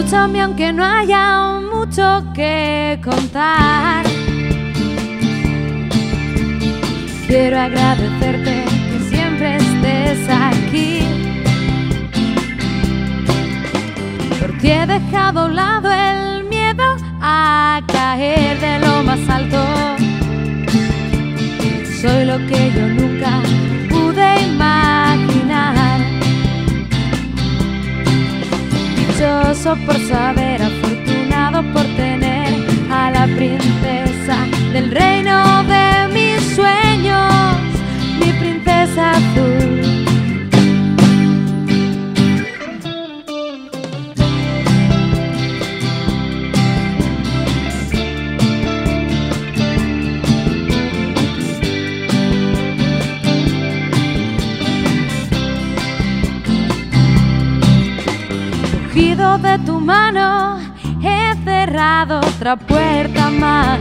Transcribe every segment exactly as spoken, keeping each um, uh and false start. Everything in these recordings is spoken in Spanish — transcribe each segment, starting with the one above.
Escúchame aunque no haya mucho que contar. Quiero agradecerte que siempre estés aquí. Por ti he dejado a un lado el miedo a caer de lo más alto. Soy lo que yo nunca pude imaginar. Dichoso por saber, afortunado por tener a la princesa del reino de mis sueños, mi princesa azul. Cogido de tu mano, he cerrado otra puerta más,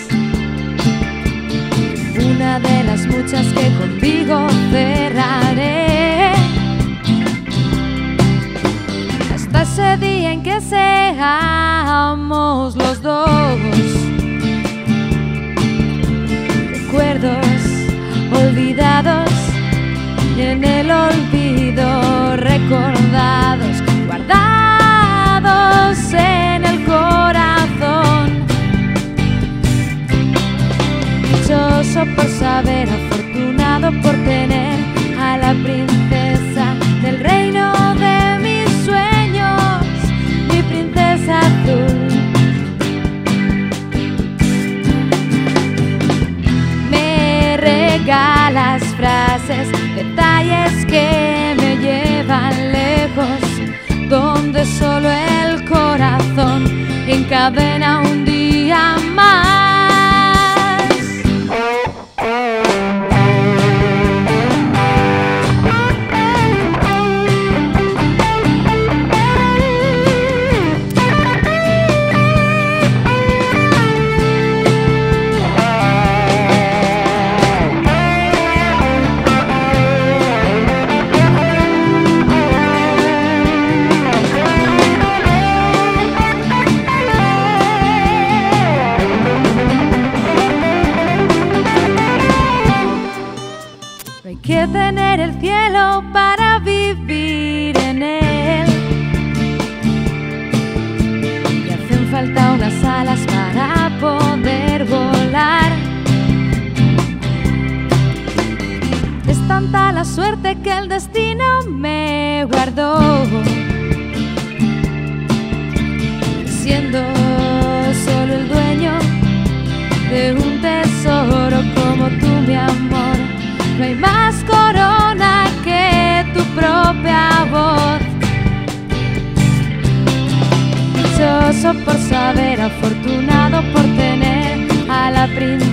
una de las muchas que contigo cerraré, hasta ese día en que seamos los dos. Recuerdos olvidados y en el olvido recordados, guardados en el corazón. Dichoso por saber, afortunado por tener a la princesa del reino de mis sueños, mi princesa azul. Me regalas frases, detalles que me llevan lejos, donde solo el corazón encadena un día más. Hay que tener el cielo para vivir en él, y hacen falta unas alas para poder volar. Es tanta la suerte que el destino me guardó, siendo solo el dueño de un tesoro como tú, mi amor. No hay más corona que tu propia voz. Dichoso por saber, afortunado por tener a la princesa